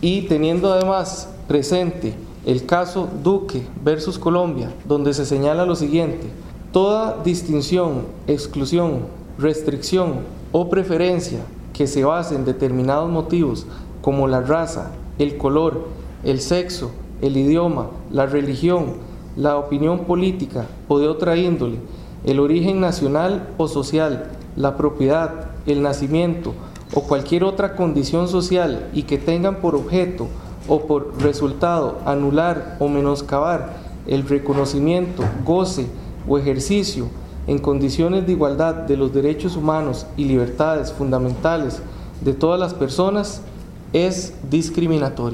y teniendo además presente el caso Duque versus Colombia, donde se señala lo siguiente: toda distinción, exclusión, restricción o preferencia que se base en determinados motivos como la raza, el color, el sexo, el idioma, la religión, la opinión política o de otra índole, el origen nacional o social, la propiedad, el nacimiento o cualquier otra condición social y que tengan por objeto o por resultado anular o menoscabar el reconocimiento, goce o ejercicio en condiciones de igualdad de los derechos humanos y libertades fundamentales de todas las personas, es discriminatorio.